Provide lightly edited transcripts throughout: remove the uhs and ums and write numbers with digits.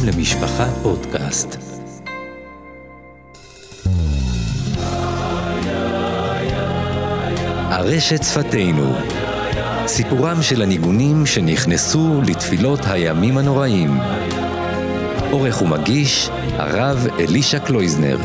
למשפחה פודקאסט. הרשת שפתנו, סיפורם של הניגונים שנכנסו לתפילות הימים הנוראים. עורך ומגיש הרב אלישע קלויזנר.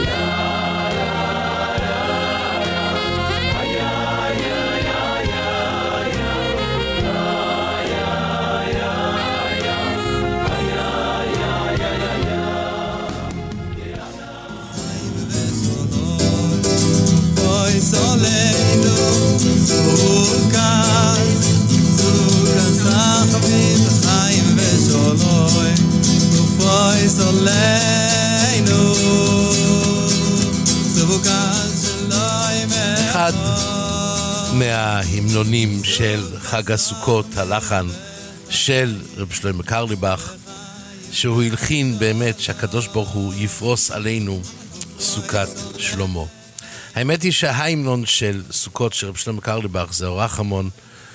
אחד מההמנונים של חג הסוכות, הלחן של רב שלמה קרליבך, שהוא הלחין באמת שהקדוש ברוך הוא יפרוס עלינו סוכת שלמה. האמת היא שההמנון של סוכות של רב שלמה קרליבך זה אור רחמון,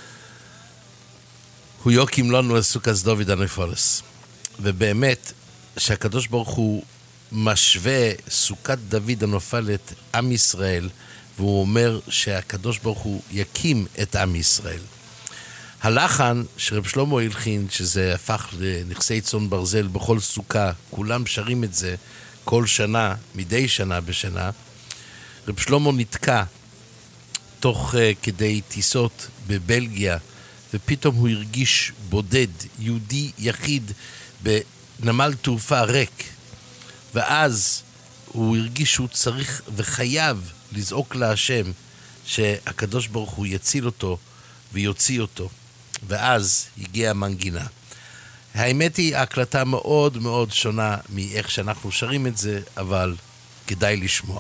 הוא יוקים לנו סוכת דוד הנפולס. ובאמת שהקדוש ברוך הוא משווה סוכת דוד הנופלת עם ישראל, והוא אומר שהקדוש ברוך הוא יקים את עם ישראל. הלחן שרב שלמה הלחין, שזה הפך לנכסי צאן ברזל בכל סוכה, כולם שרים את זה כל שנה, מדי שנה בשנה. רב שלמה נתקע תוך כדי טיסות בבלגיה, ופתאום הוא הרגיש בודד, יהודי יחיד בנמל תעופה ריק. ואז הוא הרגיש שהוא צריך וחייב לזעוק להשם שהקדוש ברוך הוא יציל אותו ויוציא אותו. ואז הגיעה המנגינה. האמת היא, ההקלטה מאוד מאוד שונה מאיך שאנחנו שרים את זה, אבל כדאי לשמוע.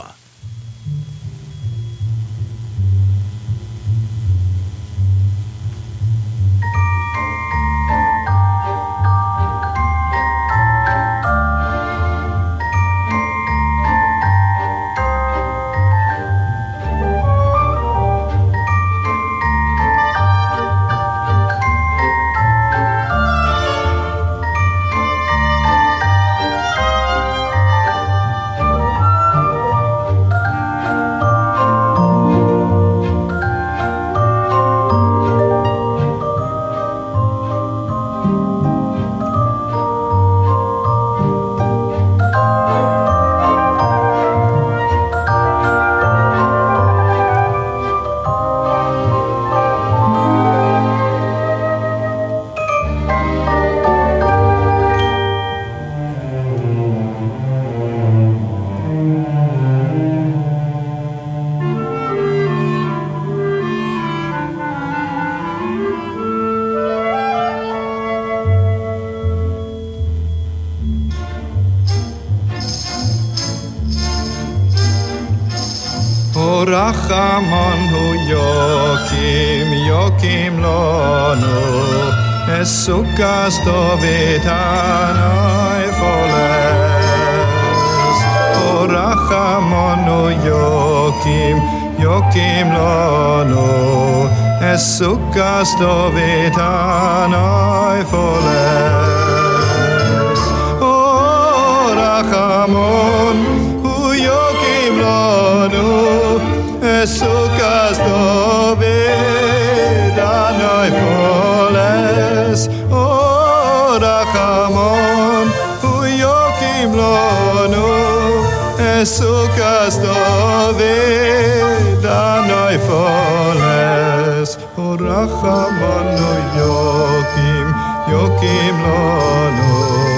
רחמן הוא יוקים לנו סוכת דוד הנפולס. רחמן הוא יוקים לנו סוכת דוד הנפולס. רחמן הוא יוקים לנו סוכת דוד הנפולס. רחמון הוא יוקים לנו סוכת דוד הנפולס. רחמון הוא יוקים לנו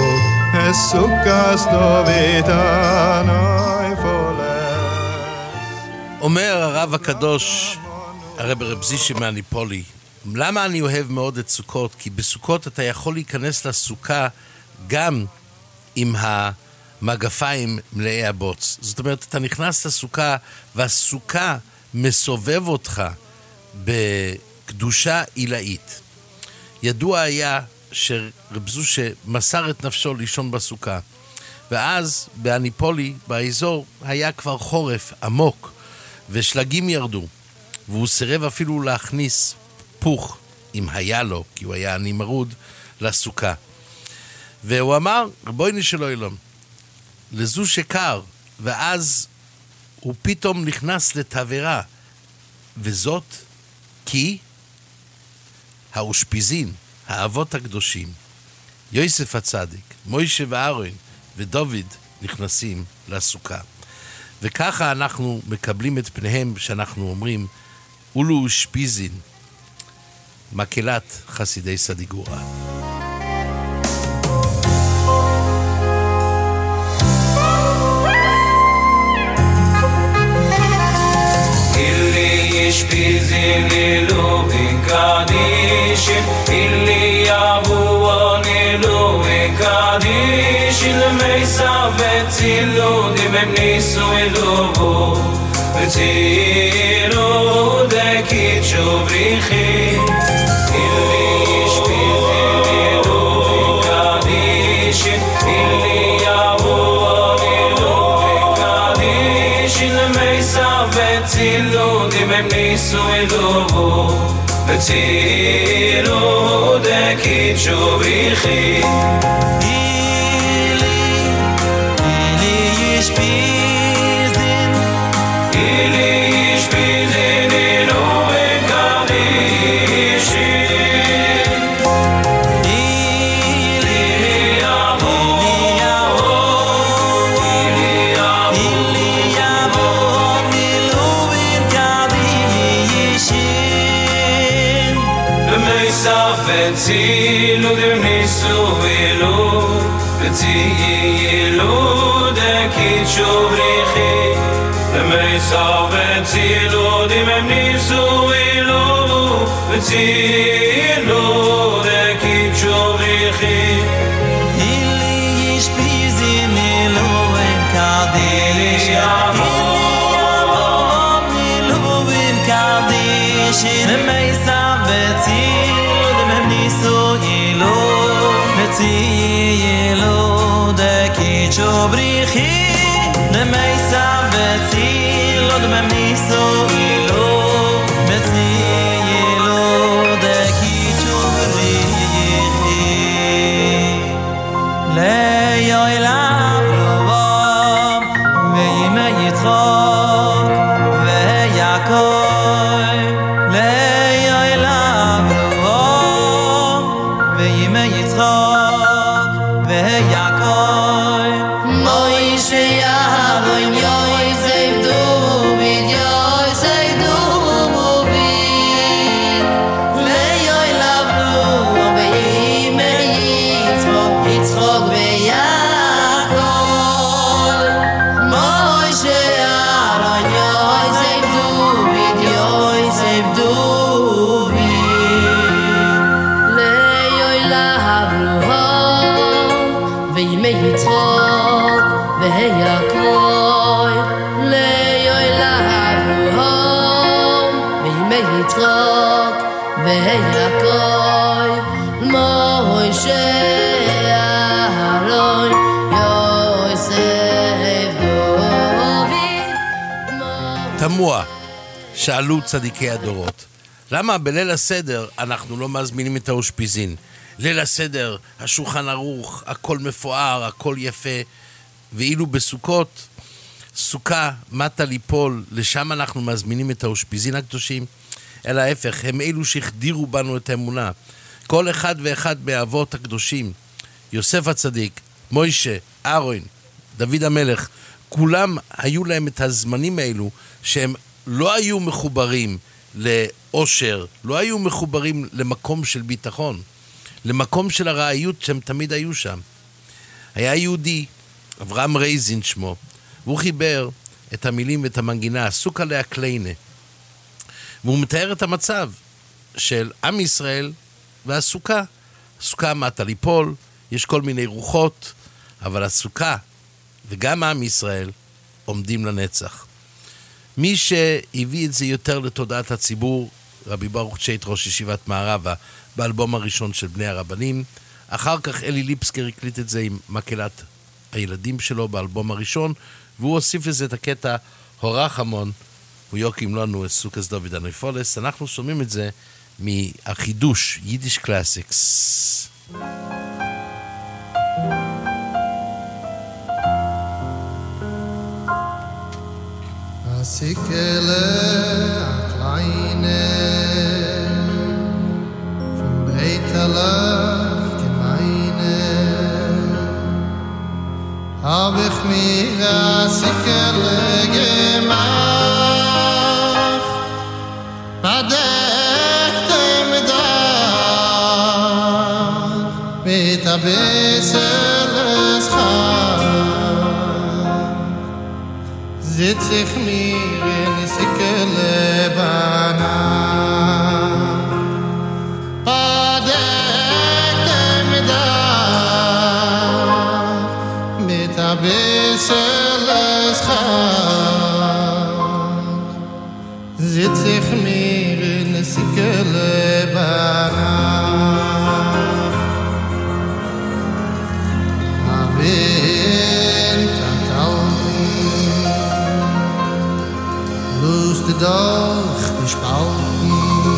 סוכת דוד הנפולס. אומר הרב הקדוש, הרב זישי מהניפולי, למה אני אוהב מאוד את סוכות? כי בסוכות אתה יכול להיכנס לסוכה גם עם המגפיים מלאי הבוץ. זאת אומרת, אתה נכנס לסוכה והסוכה מסובב אותך בקדושה עילאית. ידוע היה שרב זושה מסר את נפשו לישון בסוכה, ואז באניפולי, באזור, היה כבר חורף עמוק, ושלגים ירדו, והוא סירב אפילו להכניס פוך, אם היה לו, כי הוא היה עני מרוד, לסוכה. והוא אמר, רבוינו של עולם, לזו שקר, ואז הוא פתאום נכנס לתברה, וזאת כי האושפיזין, האבות הקדושים, יוסף הצדיק, מוישה ואהרון ודוד נכנסים לסוכה. וככה אנחנו מקבלים את פניהם שאנחנו אומרים, אולו אושפיזין, מקהלת חסידי סדיגורה. Spizin lilu in kadishin illi yavuon ilu in kadishin lemeisa vetzilu dimem nisu ilu vetzilu dekit shubrichi illi spizin lilu in kadishin illi yavuon ilu in kadishin lemeisa vetzilu dimem nisu ilu vetzilu dekit shubrichi vetzilu dem nisu ilu vetzilu dekit shubrichi lemeisa vetzilu dem nisu ilu vetzilu dekit shubrichi illi yishpizin ilu en kadish ilu en kadish lemeisa vetzilu vetzilu dekit shubrichi lemeisa vetzilu demem nisu ilu vetzilu dekit shubrichi leyoylav rovam ve'yimei Yitzchok ve'Yakov leyoylav rovam ve'yimei Yitzchok ve'Yakov Moishe Aaron Yosef David Yosef David leyoylav rovam ve'yimei Yitzchok Yitzchok ve'Yakov Moishe Aaron Yosef David Yosef David leyoylav rovam ve'yimei Yitzchok ve'Yakov leyoylav rovam ve'yimei Yitzchok ve'Yakov Moshe Aaron Yosef David תמוה, שאלו צדיקי הדורות, למה בליל הסדר אנחנו לא מזמינים את האושפיזין? ליל הסדר, השולחן ערוך, הכל מפואר, הכל יפה, ואילו בסוכות, סוכה מטה ליפול, לשם אנחנו מזמינים את האושפיזין הקדושים, אלא ההפך, הם אלו שהחדירו בנו את האמונה. כל אחד ואחד מהאבות הקדושים, יוסף הצדיק, מוישה, אהרון, דוד המלך, כולם היו להם את הזמנים האלו שהם לא היו מחוברים לאושר, לא היו מחוברים למקום של ביטחון, למקום של הרעיות שהם תמיד היו שם. היה יהודי, אברהם רייזין שמו, והוא חיבר את המילים ואת המנגינה, סוכה להקליינה. והוא מתאר את המצב של עם ישראל והסוכה. הסוכה מטה ליפול, יש כל מיני רוחות, אבל הסוכה וגם עם ישראל עומדים לנצח. מי שהביא את זה יותר לתודעת הציבור, רבי ברוך צ'ייט, ראש ישיבת מערבה, באלבום הראשון של בני הרבנים. אחר כך אלי ליפסקר הקליט את זה עם מקהלת הילדים שלו באלבום הראשון, והוא הוסיף לזה את הקטע הורח המון, הוא יוקים לנו את סוכת דוד הנפולס. אנחנו שומעים את זה מהחידוש יידיש קלאסיקס. Sikele a kleine von breiteler gemeine hab ich mir a Sikele gemacht badektem Dach mit a besseres sitz ich mir in Sikele bana badektem Dach mit a besseres sitz ich mir in Sikele bana doch gespalten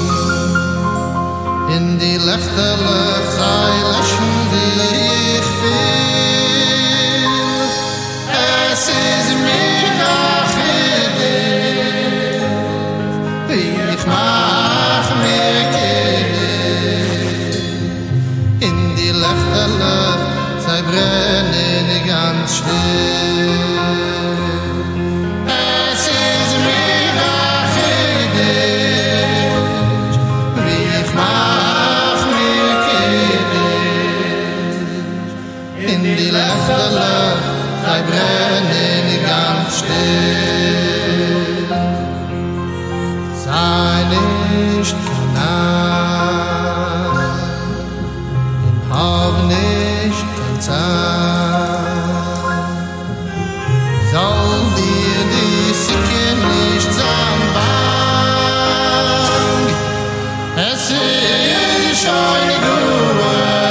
in die Lichterlich sei löschen sich viel es ist mir achidin wie ich mach mir kidin in die Lichterlich sei brennen ganz still sei brennen ganz still sei nicht kanal hab nicht kein Zeit soll dir die Sicke nicht zusammenbang es ist schon gut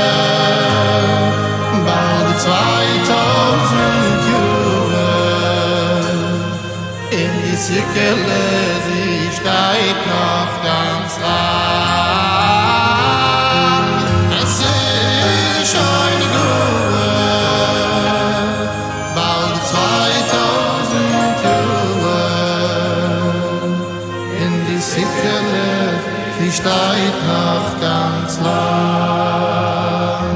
bald 2000 in die Sikele, sie steigt noch ganz lang. Es ist schon gut, bald 2000 in die Sikele, sie steigt noch ganz lang.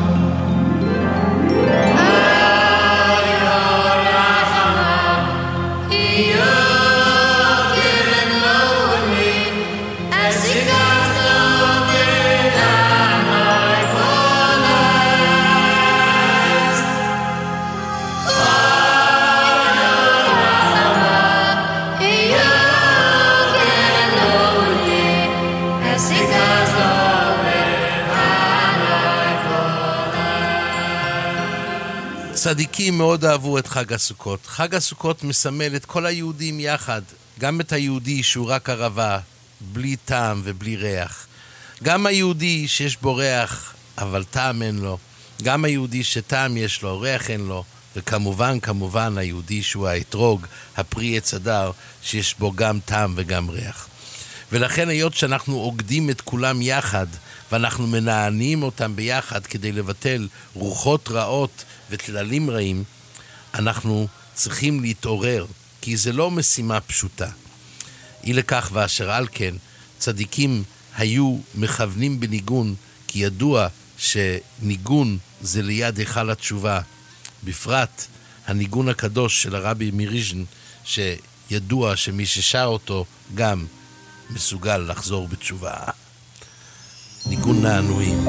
צדיקים מאוד אהבו את חג הסוכות. חג הסוכות מסמל את כל היהודים יחד, גם את היהודי שהוא רק ערבה, בלי טעם ובלי ריח. גם היהודי שיש בו ריח, אבל טעם אין לו. גם היהודי שטעם יש לו, ריח אין לו. וכמובן, היהודי שהוא האתרוג, הפרי עץ הדר, שיש בו גם טעם וגם ריח. ולכן היות שאנחנו עוקדים את כולם יחד, ואנחנו מנענים אותם ביחד כדי לבטל רוחות רעות וטללים רעים, אנחנו צריכים להתעורר, כי זה לא משימה פשוטה. אי לכך ואשר על כן, צדיקים היו מכוונים בניגון, כי ידוע שניגון זה ליד היכל התשובה, בפרט הניגון הקדוש של הרבי מריז'ן, שידוע שמי ששר אותו גם מסוגל לחזור בתשובה. ניגון נענועים.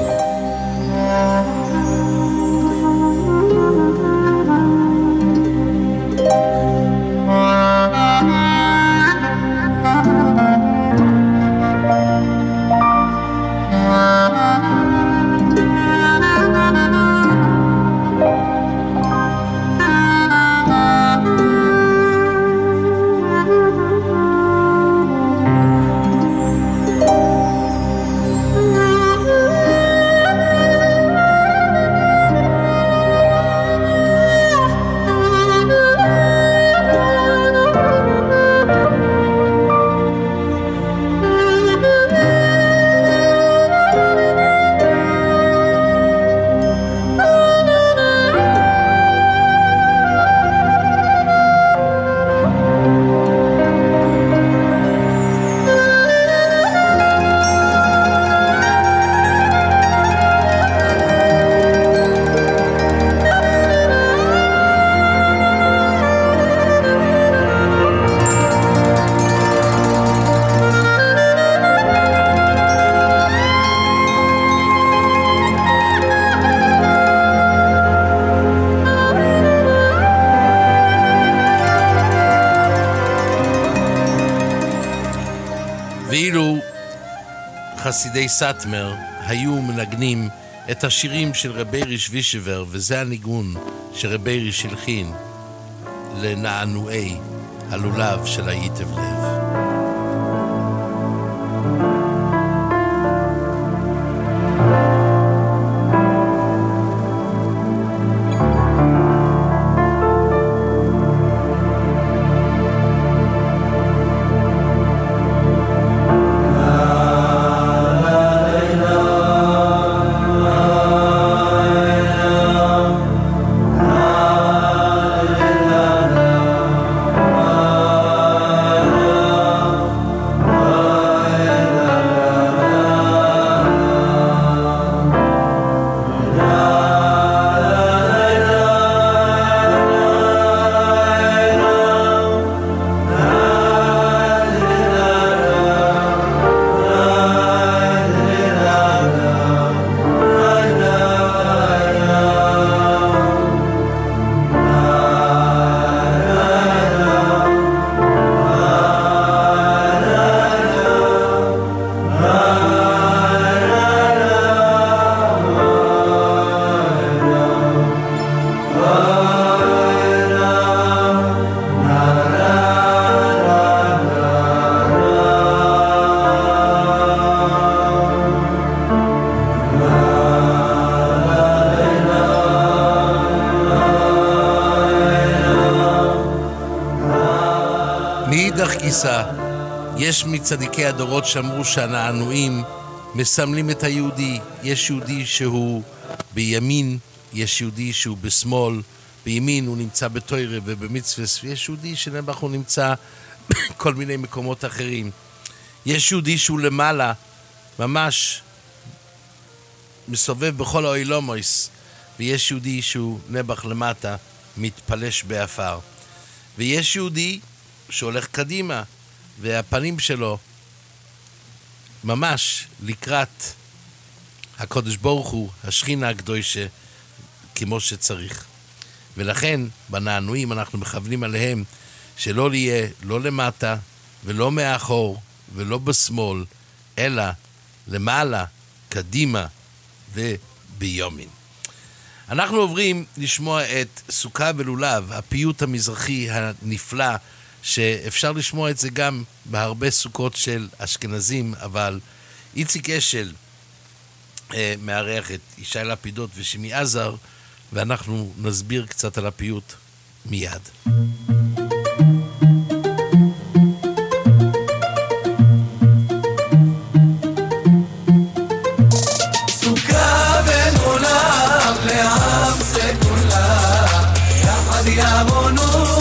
חסידי סאטמר היו מנגנים את השירים של רבי ריש וישבר, וזה הניגון שרבי ריש הלחין לנענועי הלולב של הייטב לב. יש מצדיקי הדורות שאמרו שהנענועים מסמלים את היהודי. יש יהודי שהוא בימין, יש יהודי שהוא בשמאל. בימין הוא נמצא בתוירה ובמצווה, ויש יהודי שנבח הוא נמצא בכל מיני מקומות אחרים. יש יהודי שהוא למעלה, ממש מסובב בכל האוילומוס, ויש יהודי שהוא נבח למטה, מתפלש באפר. ויש יהודי שהולך קדימה, והפנים שלו ממש לקראת הקודש ברוך הוא, השכינה הקדושה, כמו שצריך. ולכן בנענועים אנחנו מכוונים עליהם שלא יהיה לא למטה ולא מאחור ולא בשמאל, אלא למעלה, קדימה וביומין. אנחנו עוברים לשמוע את סוכה ולולב, הפיוט המזרחי הנפלא, שאפשר לשמוע את זה גם בהרבה סוכות של אשכנזים, אבל איציק אשל מארח את ישי לפידות ושימי עזר, ואנחנו נסביר קצת על הפיוט מיד. סוכה ולולב לעם סגולה, יחד יבונו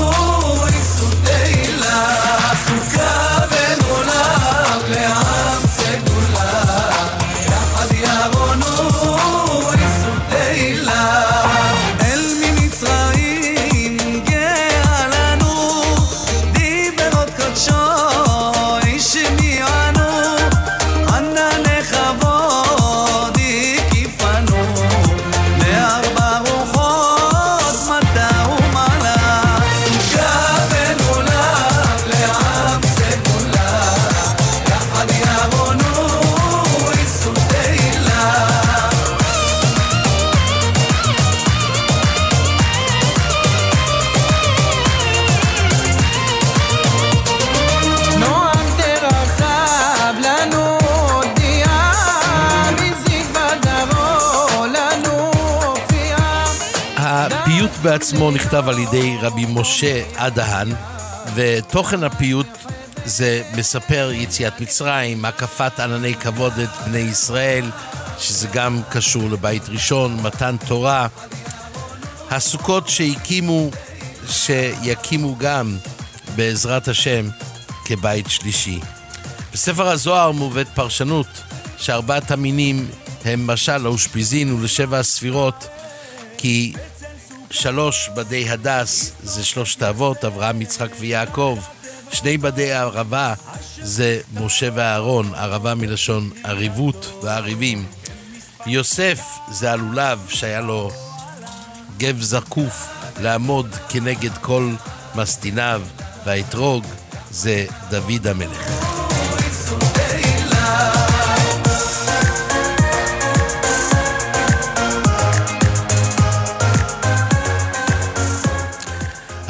בעצמו נכתב על ידי רבי משה אדהן, ותוכן הפיוט זה מספר יציאת מצרים, הקפת ענני כבוד את בני ישראל, שזה גם קשור לבית ראשון, מתן תורה, הסוכות שהקימו, שיקימו גם בעזרת השם כבית שלישי. בספר הזוהר מובאת פרשנות שארבעת המינים הם משל לאושפיזין ולשבע הספירות, כי 3 בדי הדס זה 3 האבות, אברהם, יצחק ויעקב. 2 בדי הערבה זה משה ואהרון, ערבה מלשון עריבות ועריבים. יוסף זה הלולב שהיה לו גב זקוף לעמוד כנגד כל מסתיניו, והאתרוג זה דוד המלך.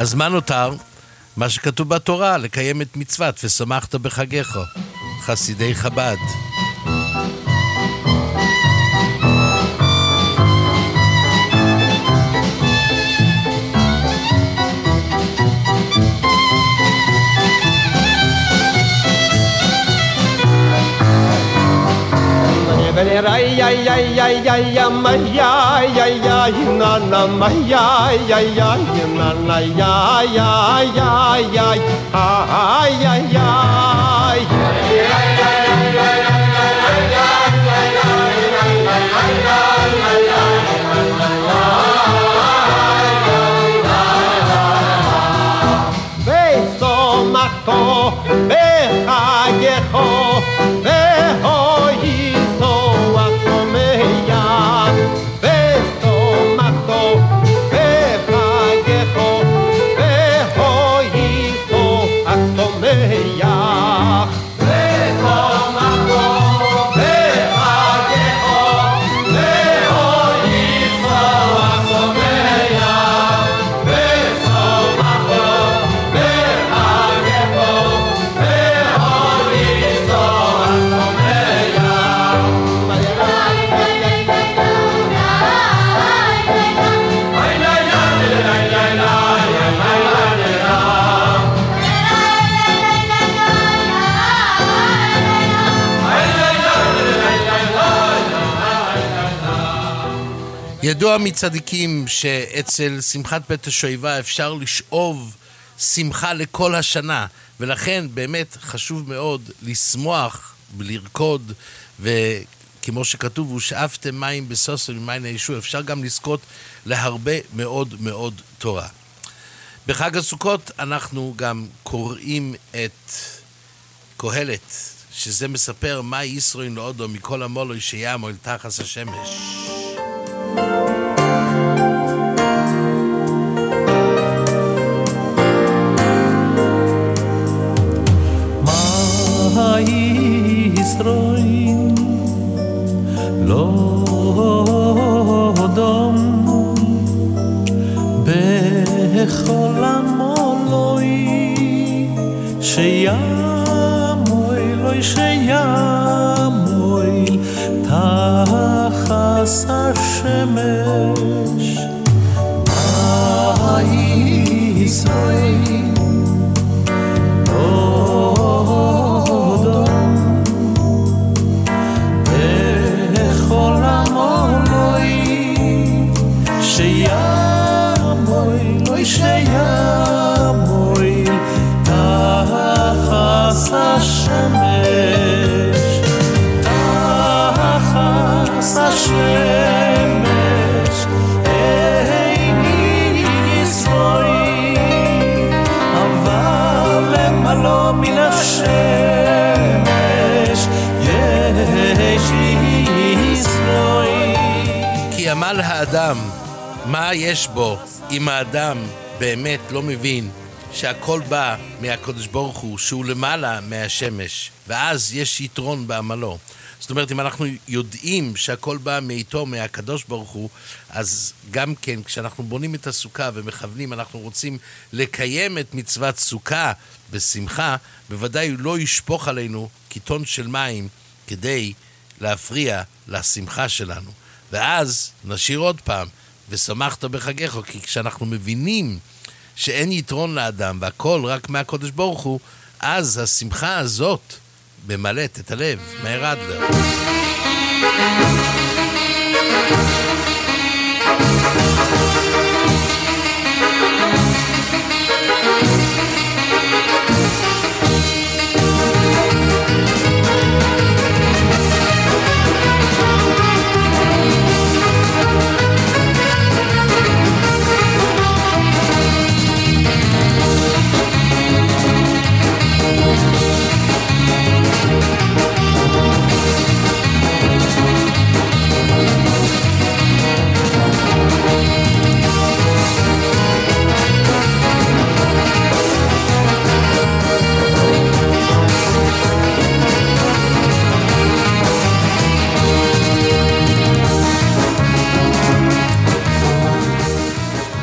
אז מה נותר? מה שכתוב בתורה, לקיים את מצוות ושמחת בחגיך, חסידי חב"ד. Ay ay ay ay ay ay ay ay ay na na ay ay ay ay na na ay ay ay ay ay ay ay ידוע מצדיקים שאצל שמחת בית השואבה אפשר לשאוב שמחה לכל השנה, ולכן באמת חשוב מאוד לשמוח ולרקוד, וכמו שכתוב, ושאפתם מים בסוסו ומים הישוע, אפשר גם לזכות להרבה מאוד מאוד תורה. בחג הסוכות אנחנו גם קוראים את קהלת, שזה מספר מה ישראל לעודו מכל המולו שיעמו אל תחת השמש. ישראל לא דום בכל המולוי שימוי לוי שימוי תחס השמש ישראל שימוי תחס השמש תחס השמש אין ישראל אבל למעלה מן השמש יש ישראל כי עמל האדם מה יש בו אם האדם באמת לא מבין שהכל בא מהקדוש ברוך הוא, שהוא למעלה מהשמש, ואז יש יתרון בעמלו. זאת אומרת, אם אנחנו יודעים שהכל בא מאיתו, מהקדוש ברוך הוא, אז גם כן, כשאנחנו בונים את הסוכה ומכוונים, אנחנו רוצים לקיים את מצוות סוכה בשמחה, בוודאי הוא לא ישפוך עלינו קיטון של מים כדי להפריע לשמחה שלנו. ואז נשאיר עוד פעם, ושמחת בחגיך, כי כשאנחנו מבינים שאין יתרון לאדם והכל רק מהקדוש ברוך הוא, אז השמחה הזאת ממלאת את הלב. מאיר אדלר.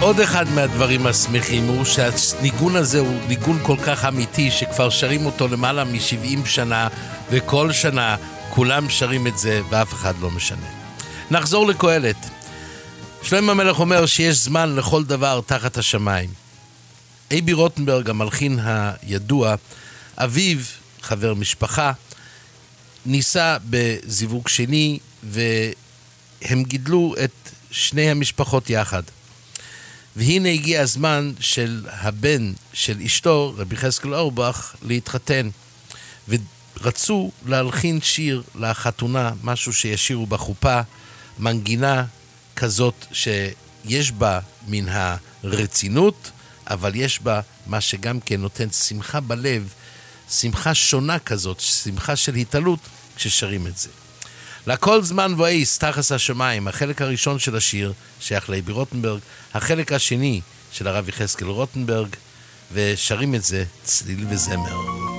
עוד אחד מהדברים השמחים הוא שהניגון הזה הוא ניגון כל כך אמיתי שכבר שרים אותו למעלה מ-70 שנה, וכל שנה כולם שרים את זה ואף אחד לא משנה. נחזור לקהלת. שלמה המלך אומר שיש זמן לכל דבר תחת השמיים. אייבי רוטנברג, המלחין הידוע, אביו, חבר משפחה, ניסה בזיווג שני והם גידלו את שני המשפחות יחד. והנה הגיע הזמן של הבן של אשתו, רבי יחזקאל אורבך, להתחתן. ורצו להלחין שיר לחתונה, משהו שישירו בחופה, מנגינה כזאת שיש בה מן הרצינות, אבל יש בה מה שגם כן נותן שמחה בלב, שמחה שונה כזאת, שמחה של התעלות כששרים את זה. לכל זמן ואיס תחת השמיים, החלק הראשון של השיר שייך לאייבי רוטנברג, החלק השני של הרב יחזקאל רוטנברג, ושרים את זה צליל וזמר.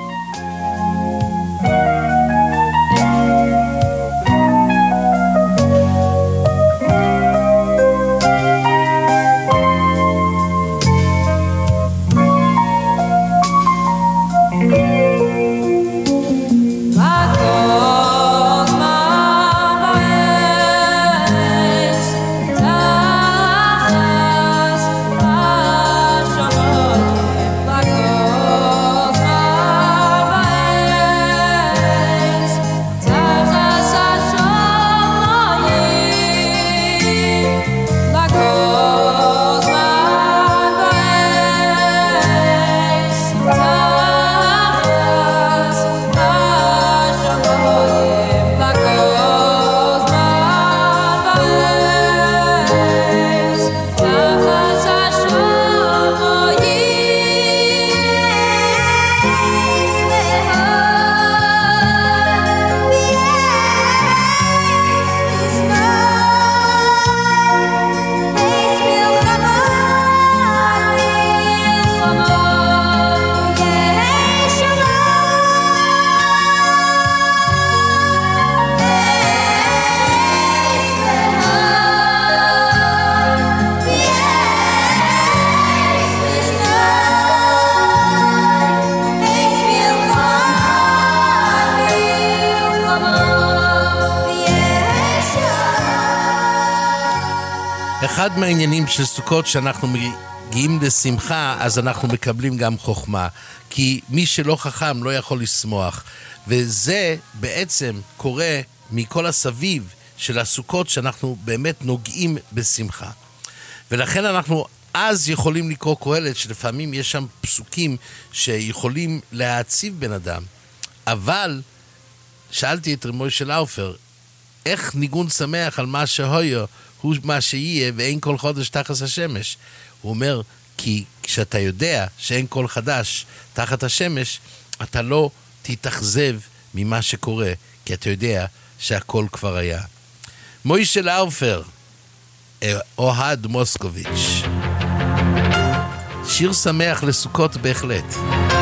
אחד מהעניינים של סוכות שאנחנו מגיעים לשמחה, אז אנחנו מקבלים גם חוכמה, כי מי שלא חכם לא יכול לשמוח, וזה בעצם קורה מכל הסביב של הסוכות שאנחנו באמת נוגעים בשמחה. ולכן אנחנו אז יכולים לקרוא קהלת, שלפעמים יש שם פסוקים שיכולים להעציב בן אדם. אבל שאלתי את רמוי של אופר, איך ניגון שמח על מה שהויו הוא מה שיהיה ואין כל חודש תחת השמש? הוא אומר, כי כשאתה יודע שאין כל חדש תחת השמש, אתה לא תתאכזב ממה שקורה, כי אתה יודע שהכל כבר היה. מוישה לאופר, אוהד מוסקוביץ'. שיר שמח לסוכות בהחלט.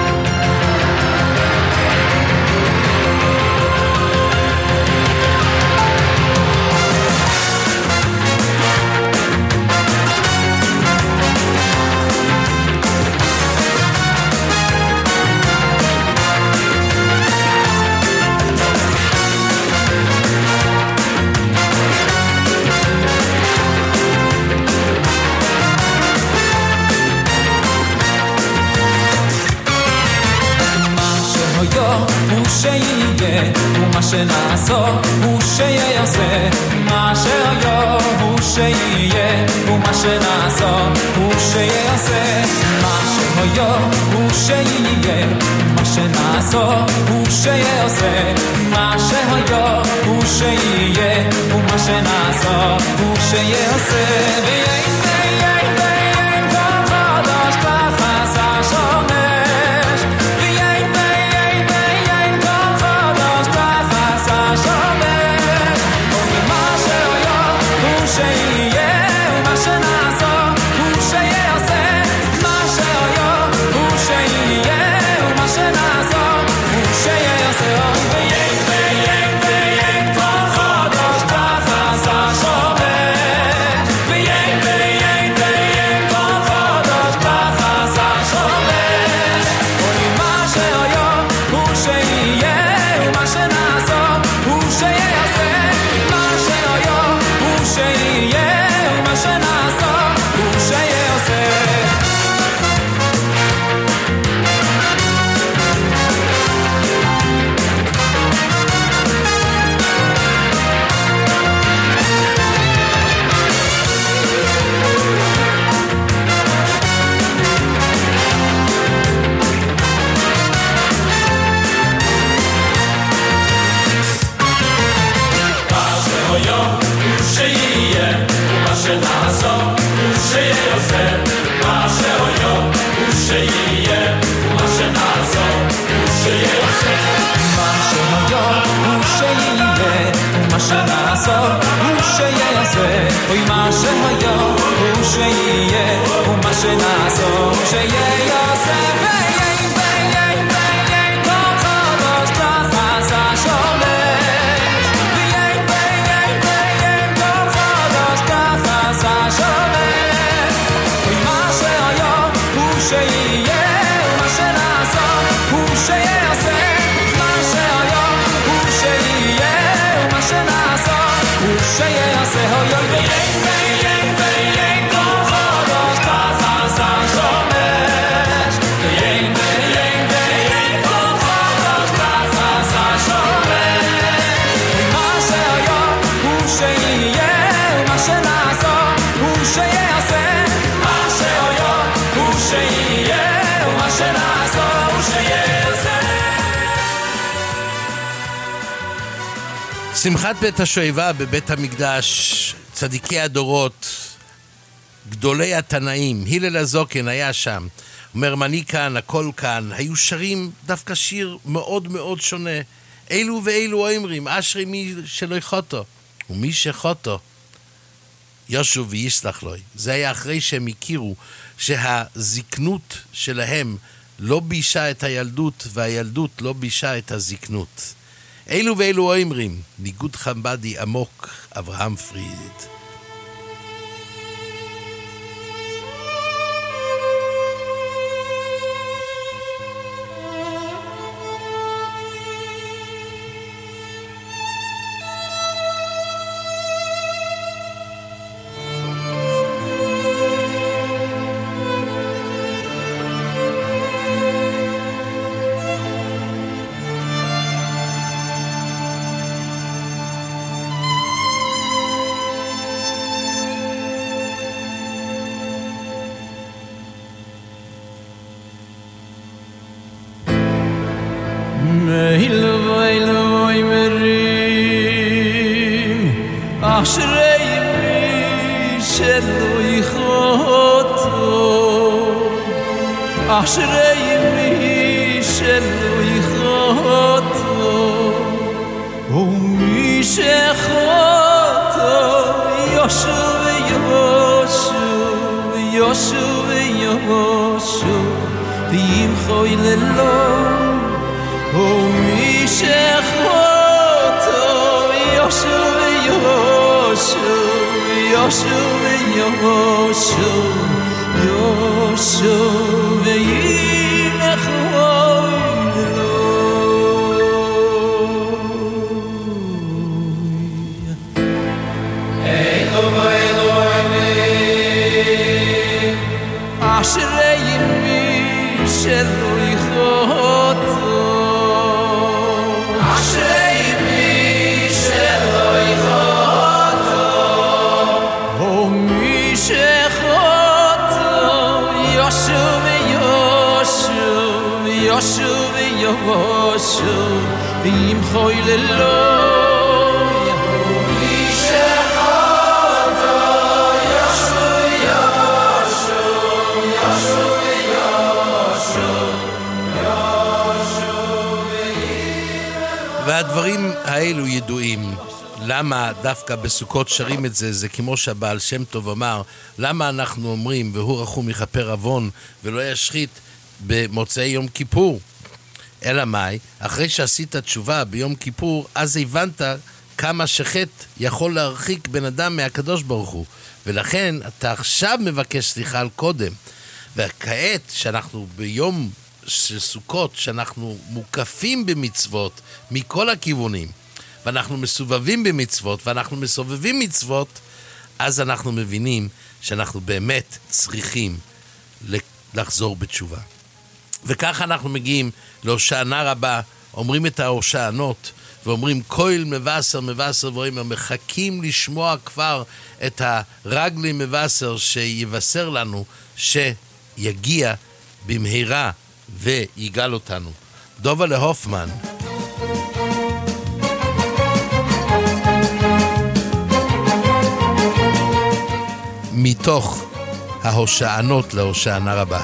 ומה שנעשו הוא שיעשה, מה שהיו הוא שיהיה, ומה שנעשו הוא שיעשה, מה שהיו הוא שיהיה, מה שנעשו הוא שיעשה, מה שהיו הוא שיהיה, ומה שנעשו הוא שיעשה. ויין ויין ויין כל חדש תחת השמש, ויין ויין ויין כל חדש תחת השמש, ומה שהיו הוא שיהיה, ומה שנעשו הוא שיעשה, מה שהיו הוא שיהיה, ומה שנעשו הוא שיעשה. ויין ויין ויין כל חדש תחת השמש, ויין שיעשה, מה שהיום הוא שיהיה, מה שנעזור הוא שיעשה. מה שהיום הוא שיהיה, ומה שנעזור הוא שיעשה. אוי מה שהיום הוא שיהיה, ומה שנעזור הוא שיעשה. ויין ויין ויין כל חדש תחת השמש. ויין ויין ויין כל חדש תחת השמש. אוי מה שהיום הוא שיהיה, ומה שנעזור הוא שיעשה. מה שהיום הוא שיהיה, ומה שנעזור הוא שיעשה. אוי אוי ויין ויין ויין כל חדש תחת השמש. ויין ויין ויין כל חדש תחת השמש. ומה שהיום הוא שיהיה, ומה שנעזור הוא שיעשה. מה שהיום הוא שיהיה, ומה שנעזור הוא שיעשה. שמחת בית השואבה בבית המקדש, צדיקי הדורות, גדולי התנאים, הלל הזוקן היה שם, אומר מני כאן, הכל כאן, היו שרים דווקא שיר מאוד מאוד שונה. אלו ואלו אומרים, אשרי מי שלא יחותו, ומי שחותו ישוב ויסלח לו. זה היה אחרי שהם הכירו שהזקנות שלהם לא בישה את הילדות, והילדות לא בישה את הזקנות. אלו ואלו אומרים, ניגוד חמבדי עמוק, אברהם פריד. אשרי מי שלא יחותו, אשרי מי שלא יחותו, ומי שחותו ישוב וישוב, ישוב וישוב, וימחו ללא. ומי שחותו ישוב וישוב, ישוב וישוב, ישוב וימחו ללא. אלו ואלו אומרים, אשרי מי שלא יחותו, אשרי מי שלא יחותו, ומי שחותו ישוב וישוב, ישוב וישוב, וימחו ללא. ומי שחותו ישוב וישוב, ישוב והדברים האלו ידועים. למה דווקא בסוכות שרים את זה? זה כמו שהבעל שם טוב אמר, למה אנחנו אומרים והוא רחום יכפר עוון ולא ישחית במוצאי יום כיפור? אלא מאי? אחרי שעשית תשובה ביום כיפור, אז הבנת כמה שחטא יכול להרחיק בן אדם מהקדוש ברוך הוא, ולכן אתה עכשיו מבקש סליחה על קודם. וכעת שאנחנו ביום של סוכות, שאנחנו מוקפים במצוות מכל הכיוונים, ואנחנו מסובבים במצוות, ואנחנו מסובבים מצוות, אז אנחנו מבינים שאנחנו באמת צריכים לחזור בתשובה. וככה אנחנו מגיעים להושענה רבה, אומרים את ההושענות, ואומרים כהל מבשר מבשר, ואומרים מחכים לשמוע כבר את הרגלי מבשר שיבשר לנו שיגיע במהרה ויגאל אותנו. דובה להופמן. מתוך ההושענות להושענה רבה.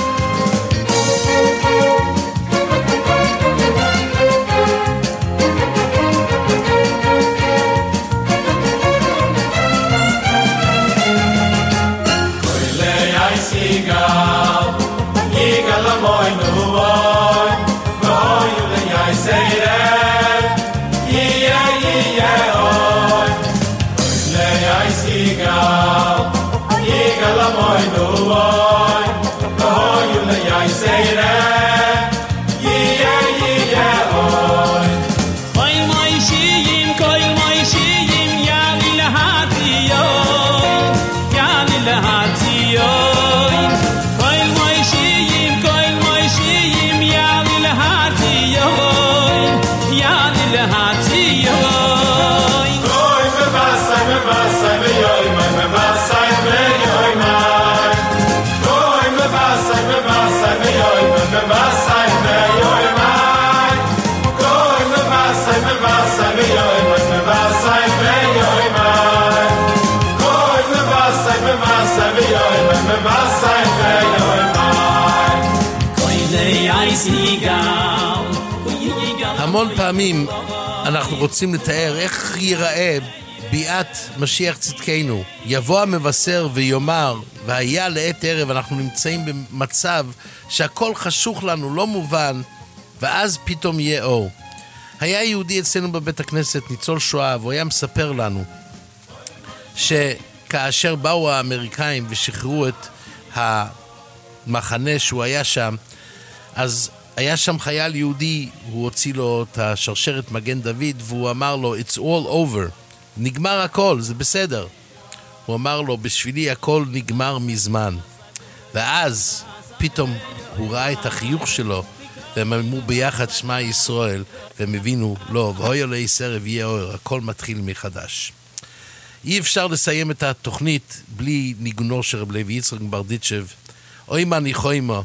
המון פעמים אנחנו רוצים לתאר איך ייראה ביאת משיח צדקנו. יבוא המבשר ויאמר, והיה לעת ערב, אנחנו נמצאים במצב שהכל חשוך לנו, לא מובן, ואז פתאום יהיה אור. היה יהודי אצלנו בבית הכנסת, ניצול שואה, והוא היה מספר לנו שכאשר באו האמריקאים ושחררו את המחנה שהוא היה שם, אז היה שם חייל יהודי, הוא הוציא לו את השרשרת מגן דוד, והוא אמר לו, it's all over, נגמר הכל, זה בסדר. הוא אמר לו, בשבילי הכל נגמר מזמן. ואז פתאום הוא ראה את החיוך שלו, והם אמרו ביחד שמע ישראל, והם הבינו, לא, והוי עלי סרב יהיה אור, הכל מתחיל מחדש. אי אפשר לסיים את התוכנית בלי ניגונו של רב לוי יצחק מברדיצ'ב, אוי מה ניחוימו,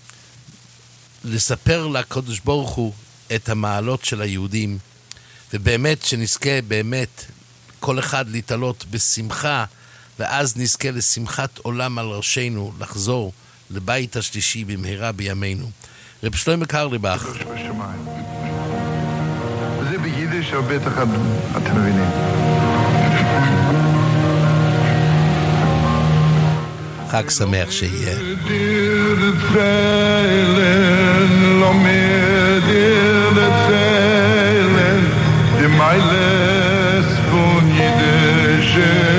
לספר לקדוש ברוך הוא את המעלות של היהודים, ובאמת שנזכה באמת כל אחד להתעלות בשמחה, ואז נזכה לשמחת עולם על ראשנו, לחזור לבית השלישי במהרה בימינו. רב שלמה קרליבך. זה ביידיש או בטח אתם מבינים. חג שמח שיהיה. לא מדיר לצלן דמיילס פון יידיש